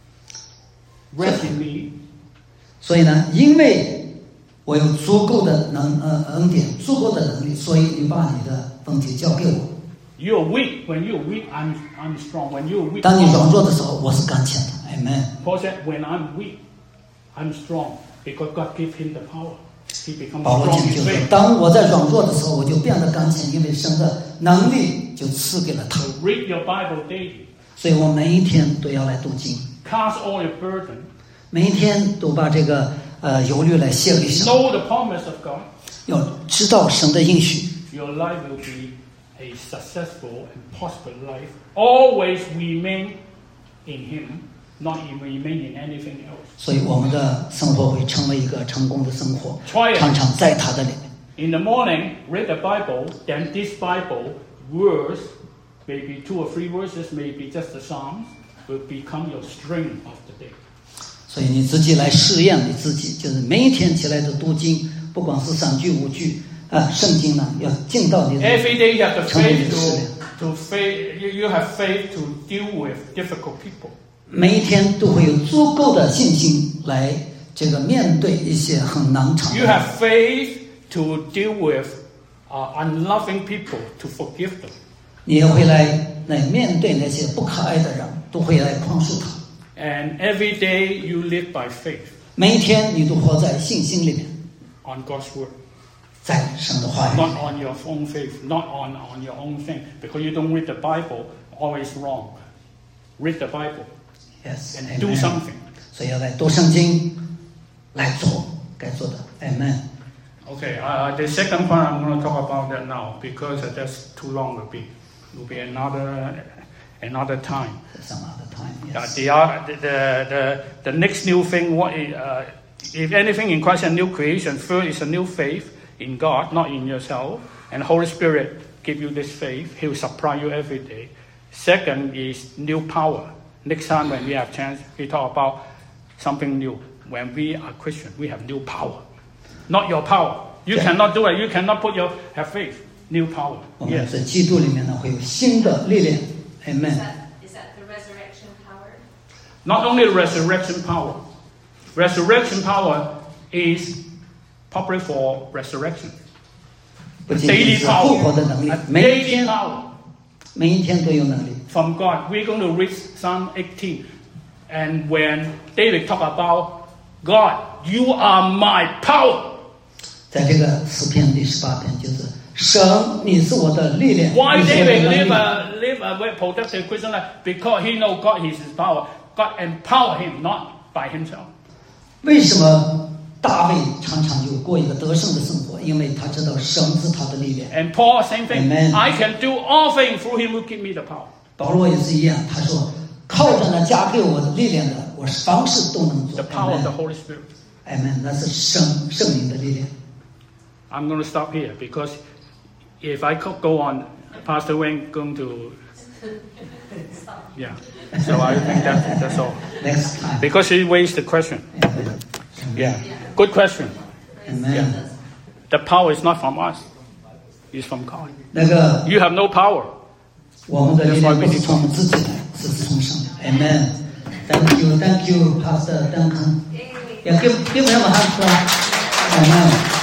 Rest in me. 所以呢，因为我有足够的恩典，足够的能力，所以你把你的问题交给我。 You're weak. When you're weak, I'm strong. When you're weak, 当你软弱的时候，我是刚强的。Amen. Paul said, when I'm weak, I'm strong because God gave him the power. He becomes 保罗 strong 讲 in 就是， faith. 当我在软弱的时候，我就变得刚强，因为神的能力就赐给了他。 So read your Bible daily. 所以我每一天都要来读经， Cast all your burden. 每一天都把这个忧虑来卸给神， Know the promise of God. 要知道神的应许。 Your life will be a successful and prosperous life. Always remain in Him, not remain in anything else. 所以我们的生活会成为一个成功的生活， Try it. 常常在他的里面。 In the morning, read the Bible. Then this Bible verse, maybe 2 or 3 verses, maybe just the Psalms, will become your strength of the day. 所以你自己来试验你自己，就是每一天起来的读经，不光是3句5句圣经呢，要进到你的 Every day you have the 成为你 faith 的试炼。 to faith. You have faith to deal with difficult people. 每一天都会有足够的信心来这个面对一些很难缠 You 的。 have faith to deal with unloving people, to forgive them. 你也会来面对那些不可爱的人，都会来宽恕他。 And every day you live by faith 每一天你都活在信心里面， on God's word, 在神的话语里 not 面。 on your own faith, not on your own thing. Because you don't read the Bible, always wrong. Read the Bible Yes, and do amen. something. 所以要来读圣经，来做该做的。Amen. Okay, the second one I'm going to talk about that now because that's too long to be. It will be another time. Some other time. The next new thing, if anything in Christ, a new creation. First is a new faith in God, not in yourself. And the Holy Spirit give you this faith. He will supply you every day. Second is new power. Next time when we have chance, we talk about something new. When we are Christian, we have new power. Not your power. You cannot do it. You cannot have faith. New power. 我们 Yes. 在基督里面呢，会有新的力量。Amen. Is that the resurrection power? Not only resurrection power. Resurrection power is probably for resurrection. 不仅仅是复活的能力， 每一 Daily 天 power 每一天都有能力。 from God. We're going to read Psalm 18. And when David talk about God, you are my power. 在这个诗篇第18篇，就是神，你是我的力量， Why 你是我的 David 能力。 live a very productive Christian life? Because he know God is his power. God empower him, not by himself. 为什么大卫常常就过一个得胜的生活？因为他知道神是他的力量。 And Paul, same thing. Amen. I can do all things through him who give me the power. 保罗也是一样，他说靠着那加给我的力量的，我凡事都能做。 The power of the Amen. Holy Spirit. Amen. 那是圣灵的力量。 I'm going to stop here because if I could go on, Pastor Wayne going to, yeah. So I think that's all. Next time. Because he raised the question. Amen. Yeah. Good question. Amen. The power is not from us. It's from God. 那个 You have no power. 我们的力量不是从我们自己来，是从神来。Amen. Thank you, Pastor Duncan. Yeah, give him a hand clap. Amen.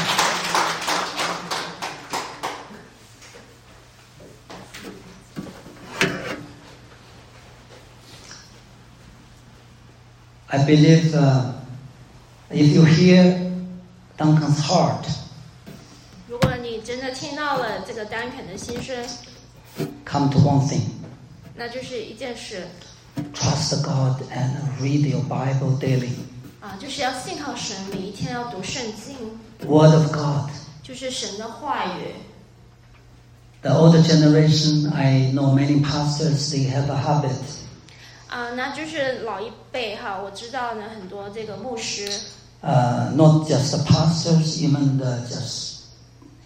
I believe if you hear Duncan's heart, 如果你真的听到了这个丹肯的心声， come to one thing. 那就是一件事 Trust God and read your Bible daily. 啊，就是要信靠神，每一天要读圣经， Word of God. 就是神的话语。 The older generation, I know many pastors, they have a habit. 啊，那就是老一辈哈，我知道呢，很多这个牧师， Not just the pastors, even the just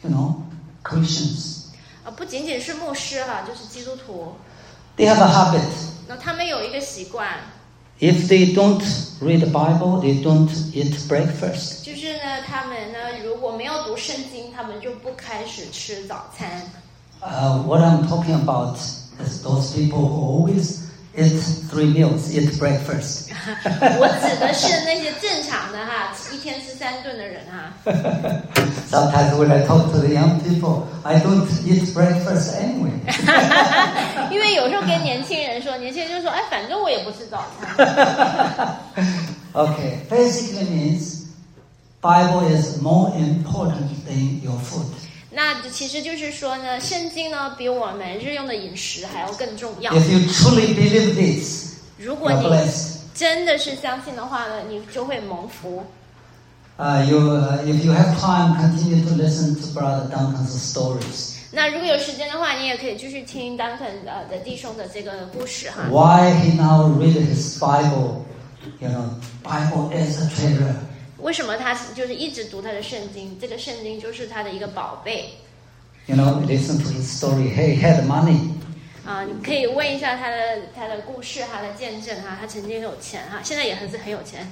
Christians. 不仅仅是牧师哈，就是基督徒。 They have a habit. 那他们有一个习惯。 If they don't read the Bible, they don't eat breakfast. 就是呢，他们呢如果没有读圣经，他们就不开始吃早餐。 What I'm talking about is those people who always eat 3 meals, eat breakfast. 我指的是那些正常的哈，一天吃3顿的人哈。 Sometimes when I talk to the young people, I don't eat breakfast anyway. 因为有时候跟年轻人说，年轻人就说：“哎，反正我也不吃早餐。” Okay, basically means Bible is more important than your food. 那其实就是说呢，圣经呢比我们日用的饮食还要更重要。 If you truly believe this, 如果你真的是相信的话呢，你就会蒙福。 If you have time, continue to listen to Brother Duncan's stories. 那如果有时间的话，你也可以继续听 Duncan 的弟兄的这个故事哈。 Why he now read his Bible? Bible is a treasure. 为什么他就是一直读他的圣经？这个圣经就是他的一个宝贝。 Listen to his story. He had money. 你可以问一下他的故事，他的见证哈。他曾经有钱哈，现在也还是很有钱。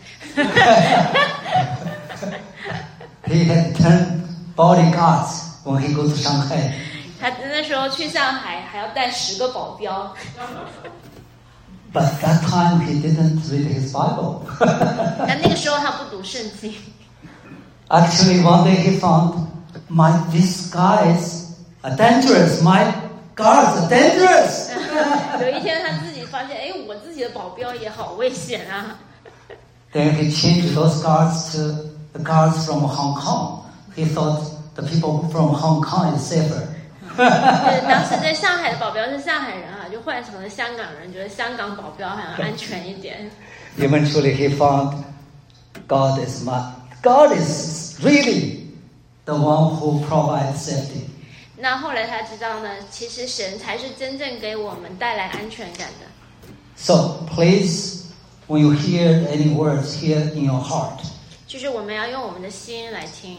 He had 10 bodyguards when he goes to Shanghai. 他那时候去上海还要带10个保镖。 But that time he didn't read his Bible. 但那个时候他不读圣经。 Actually, one day he found, these guys are dangerous. My guards are dangerous. 有一天他自己发现，我自己的保镖也好危险啊。 Then he changed those guards to the guards from Hong Kong. He thought the people from Hong Kong is safer. 当时在上海的保镖是上海人啊，就换成了香港人，觉得香港保镖好像安全一点。 Eventually, he found God is really the one who provides safety. 那后来他知道呢，其实神才是真正给我们带来安全感的。 So please, when you hear any words, hear in your heart. 就是我们要用我们的心来听。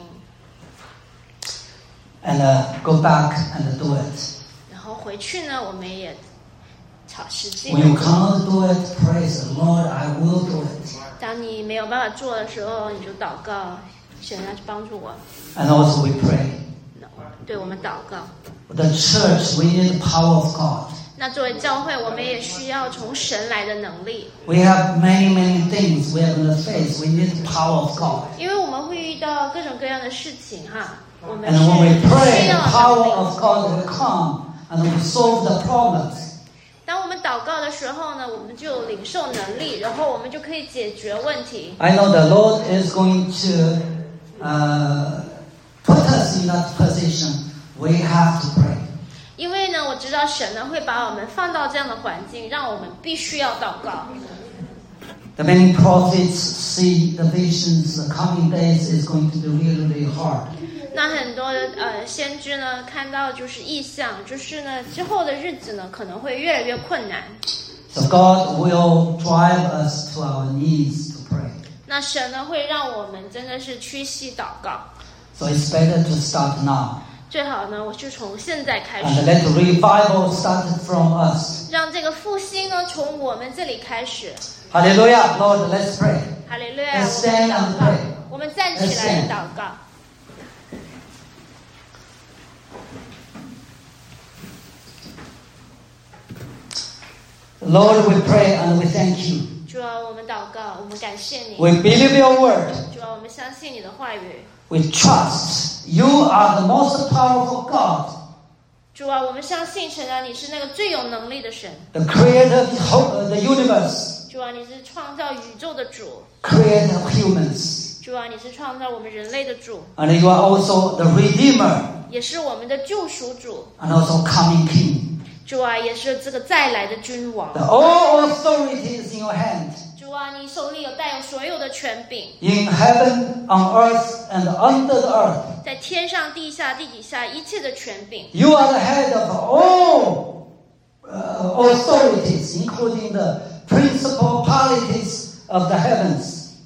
And go back and do it. 然后回去呢，我们也实际。 When you cannot do it, praise the Lord. I will do it. 当你没有办法做的时候，你就祷告，神要去帮助我。 And also we pray. 对，我们祷告。 The church, we need the power of God. 那作为教会，我们也需要从神来的能力。 We have many things we are going to face. We need the power of God. 因为我们会遇到各种各样的事情哈。我们 And when we 是 pray, 需 the 要 power 能力。 of God will come and will solve the problems. 当我们祷告的时候呢，我们就有领受能力，然后我们就可以解决问题。 I know the Lord is going to put us in that position. We have to pray. 因为呢，我知道神呢会把我们放到这样的环境，让我们必须要祷告。 The many prophets see the visions. The coming days is going to be really hard. 那很多先知呢看到就是异象，就是呢之后的日子呢可能会越来越困难。 So God will drive us to our knees to pray. 那神呢会让我们真的是屈膝祷告。 So it's better to start now. 最好呢，我就从现在开 And 始， let revival start from us. 让这个复兴呢从我们这里开始。 Hallelujah, Lord, let's pray. 哈利路亚！ Let's stand and pray. 我们站起来祷告。 Lord, we pray and we thank you. 主啊，我们祷告，我们感谢你。 We believe your word. 主啊，我们相信你的话语。 We trust you are the most powerful God, 主啊，我们相信神啊，你是那个最有能力的神。 the creator of the universe, 主啊，你是创造宇宙的主。 creator of humans. 主啊，你是创造我们人类的主， And you are also the redeemer 也是我们的救赎主。 and also coming king. 主啊，也是这个再来的君王。 The all authority is in your hand, 主啊，你手里带有所有的权柄， in heaven, on earth, and under the earth. 在天上、地下、地底下一切的权柄。 You are the head of all authorities, including the principalities of the heavens. 主啊，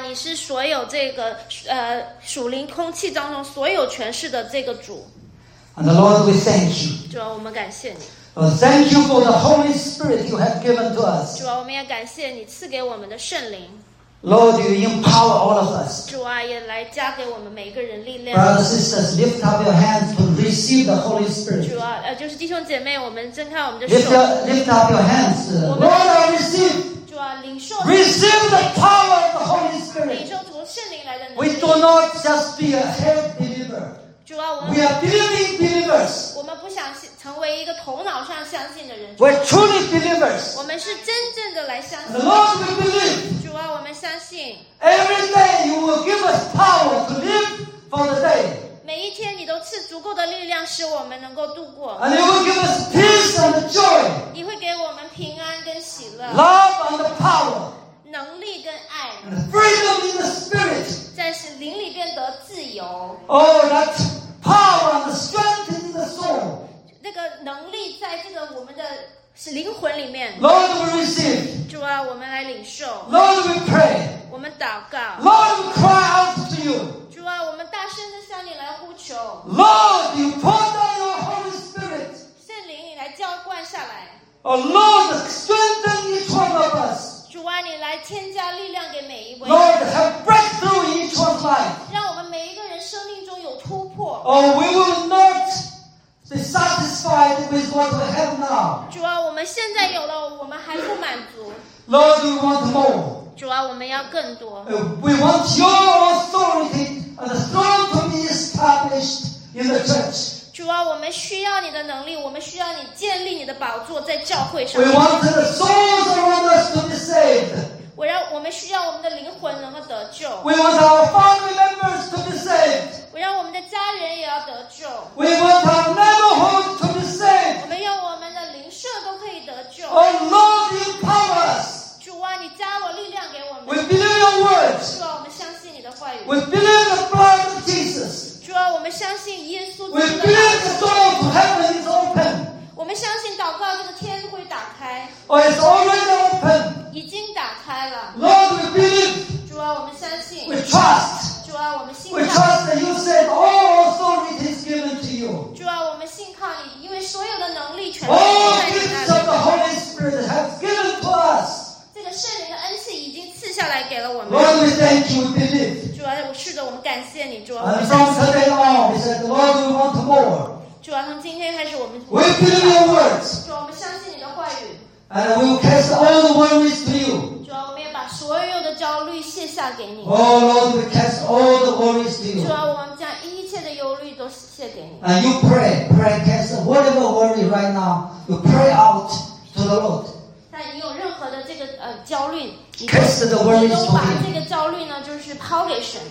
你是所有这个属灵空气当中所有权势的这个主。 And the Lord, we thank you. 主啊，我们感谢你。 Thank you for the Holy Spirit you have given to us. 主啊，我们也感谢你赐给我们的圣灵。 Lord, you empower all of us. 主啊，也来加给我们每一个人力量。 Brothers and sisters, lift up your hands to receive the Holy Spirit. 主啊，就是弟兄姐妹，我们睁开我们的 Lift 手。 up your hands. Lord, I receive. 主啊，领受 Receive the power of the Holy 领 Spirit. 受从圣灵来的能 We 力。 do not just be a head believer. 主啊，我 We 们 are believing believers. 我们不想成为一个头脑上相信的人。 We're truly believers. 我们是真正的来相 And 信。 Lord, we believe. 主啊，我们相信 Every day you will give us power to live for the day. 每一天你都赐足够的力量，使我们能够度过。 And you will give us peace and joy, 你会给我们平安跟喜乐， love and power, 能力跟爱， and freedom in the spirit. 在灵里边得自由。 Oh, that power and strength in the soul. 那个能力在这个我们的灵魂里面。 Lord, we receive. 主啊，我们来领受， Lord, we pray. 我们祷告。 Lord, we cry out to you. 主啊，我们大声的向你来呼求， Lord, you pour down your Holy Spirit. 圣灵你来浇灌下来。 Oh, Lord, strengthen each one of us. 主啊，你来添加力量给每一位， Lord, have breakthrough in each one's life. 让我们每一个人生命中有突破。 Oh, we will not be satisfied with what we have now. 主啊，我们现在有了，我们还不满足。 Lord, we want more. 主啊，我们要更多。 We want your authority and the throne to be established in the church. 主啊，我们需要你的能力，我们需要你建立你的宝座在教会上 We。want the souls around us to be saved. 我们需要我们的灵魂能够得救， We want our family members to be saved. 我让我们的家人也要得救， We want our neighborhood to be saved. 我们要我们的邻舍都可以得救。 Oh Lord, empower us. 主啊，你加我力量给我 We 们。 believe your words. 主啊，我们相信你的话语。 We believe the blood of Jesus. 主啊，我们相信耶稣 We 基督的 believe 宝 the door to heaven is open. 我们相信祷告这个天会打开， Oh, it's already open. 已经打开了。 Lord, we believe. 主啊，我们相信 We。trust. 主啊，我们信 We 靠。 trust that you said all authority is given to you. 主啊，我们信靠你，因为所有的能力全部 All 在你 gifts 那 of the 里。 Holy Spirit has given to us. 这个圣灵的恩赐已经赐下来给了我们。 Lord, we thank you. We believe. 主啊，是的，我们感谢你。主啊，我 And 们 from 相信。 today on, we said, Lord, we want more. 主啊，从今天开始，我们 We believe your words. 主啊，我们相信你的话语。 And we will cast all the worries to you. 主啊，我们也把所有的焦虑卸下给你。 Oh Lord, we cast all the worries to you. 主啊，我们将一切的忧虑都卸给你。 And you pray, cast whatever worry right now. You pray out to the Lord. 但你有任何的这个焦虑，你 Cast the worries 都 to 把 him. 这个焦虑呢，就是抛给神。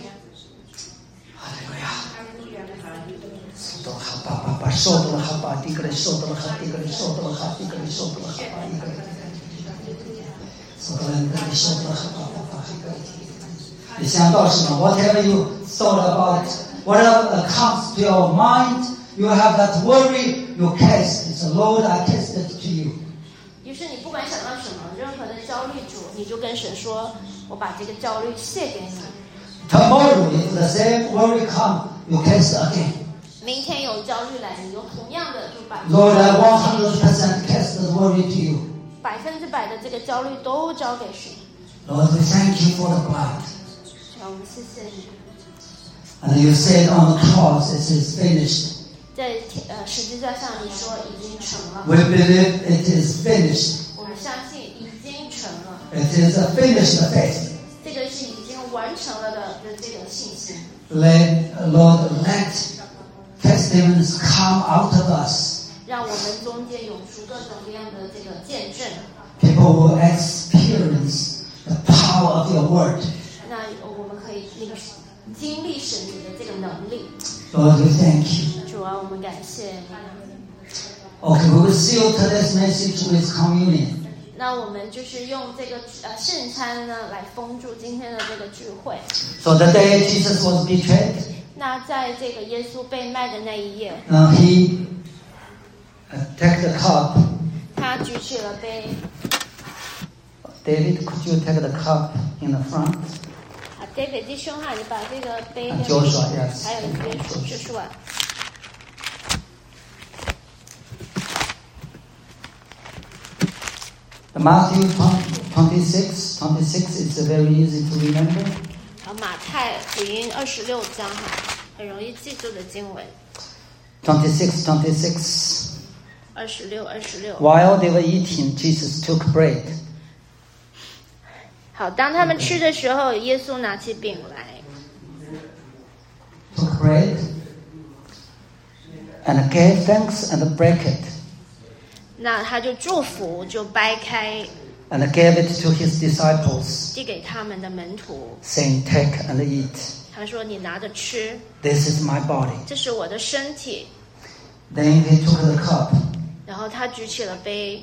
Whatever you thought about, whatever comes to your mind, you have that worry, you cast. It's Lord, I cast it to you. 于是你不管想到什么，任何的焦虑主，你就跟神说：“我把这个焦虑卸给你。 Tomorrow, if the same worry come, you cast again. ” 明天有焦虑来，你就同样的就把 Lord, I 100% cast the worry to you. 100%的这个焦虑都交给神。 Lord, we thank you for the blood. 主啊，我们谢谢你。 And you said on the cross, it is finished. 在十字架上，你说已经成了。 We believe it is finished. 我们相信已经成了， It is a finished faith. 这个是已经完成了的这个信心。 Lord, let testimonies come out of us. 让我们中间涌出各种各样的这个见证。 People will experience the power of your word. 那我们可以经历神你的这个能力。 Lord, we thank you. 主啊，我们感谢你。 Okay, we will seal today's message with communion. 那我们就是用这个圣餐呢来封住今天的这个聚会。 So the day Jesus was betrayed, 那在这个耶稣被卖的那一夜， he took the cup. 他举起了杯， David, could you take the cup in the front? 他 David 弟兄哈，你把这个杯 Joshua, yes. 还有约书亚。 Matthew 26 is very easy to remember. 好，马太福音26章哈，很容易记住的经文。 26. 26。 While they were eating, Jesus took bread. 好，当他们吃的时候，耶稣拿起饼来， Took bread and gave thanks and broke it 那他就祝福，就掰开， and gave it to his disciples, 递给他们的门徒。 saying, "Take and eat. 他说：“你拿着吃， This is my body." 这是我的身体。 Then he took the cup, ” 然后他举起了杯，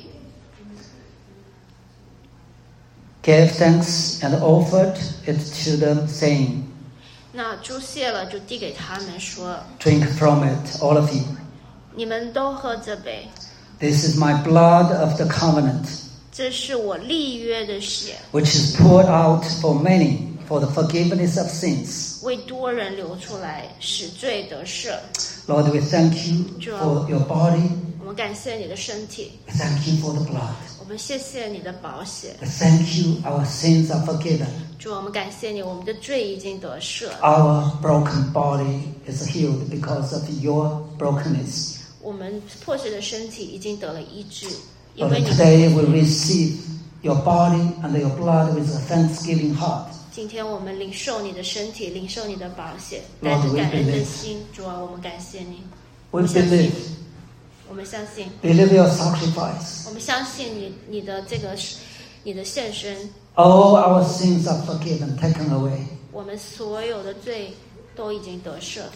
gave thanks and offered it to them, saying, 那祝谢了，就递给他们说 "Drink from it, all of you. 你们都喝这杯， This is my blood of the covenant, 这是我立约的血， which is poured out for many for the forgiveness of sins." 为多人流出来，使罪得赦。 Lord, we thank you for your body. 我们感谢你的身体， We thank you for the blood. 我们谢谢你的宝血。 We thank you, our sins are forgiven. 主，我们感谢你，我们的罪已经得赦， Our broken body is healed because of your brokenness. 我们破碎的身体已经得了医治，因 Lord, 为你 today we receive your body and your blood with a thanksgiving heart. 今天我们领受你的身体，领受你的宝血， Lord, 带着 we 感恩的 believe. 心。主啊，我们感谢你， We believe. 我们相信， Believe your sacrifice. 我们相信你的这个你的献身， All our sins are forgiven, taken away. 我们所有的罪都已经得赦。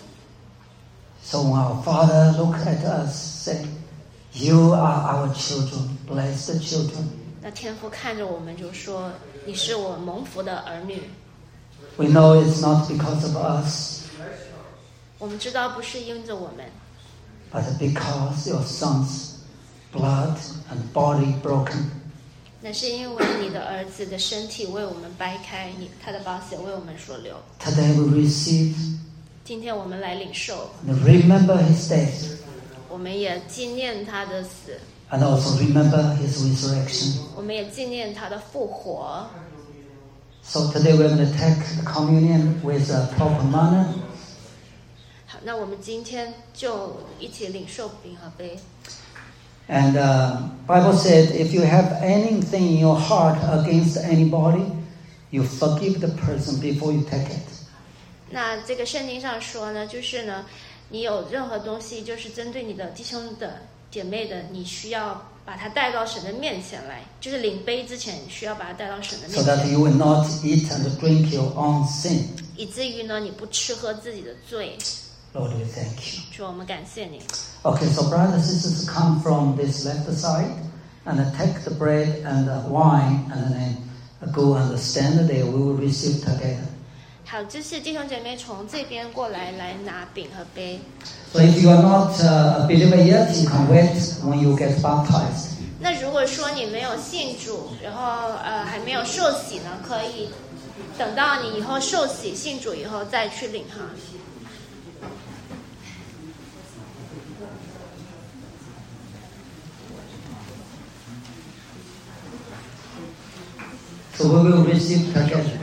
So when our Father look at us, say, "You are our children, blessed children." 那天父看着我们就说：“你是我蒙福的儿女。 We know it's not because of us, ” 我们知道不是因着我们， but because your Son's blood and body broken. 那是因为你的儿子的身体为我们掰开，他的宝血为我们所流。 Today we receive 今天我们来领受， and remember his death 我们也纪念他的死， and also remember his resurrection. 我们也纪念他的复活。 So today we're going to take the communion with a proper manner. 好，那我们今天就一起领受饼和杯。 And Bible said, if you have anything in your heart against anybody, you forgive the person before you take it. 那这个圣经上说呢，就是呢，你有任何东西，就是针对你的弟兄的姐妹的，你需要把它带到神的面前来，就是领杯之前，需要把它带到神的 So 面 that 前， you will not eat and drink your own sin. 以至于呢，你不吃喝自己的罪。 Lord, we thank you. 说我们感谢你。 Okay, so brothers and sisters, come from this left side and take the bread and the wine and then go and stand there. We will receive together. 好，就是弟兄姐妹从这边过来，来拿饼和杯。 So if you are not a believer yet, you can wait when you get baptized. 那如果说你没有信主，然后还没有受洗呢，可以等到你以后受洗信主以后再去领哈。 So we will receive together.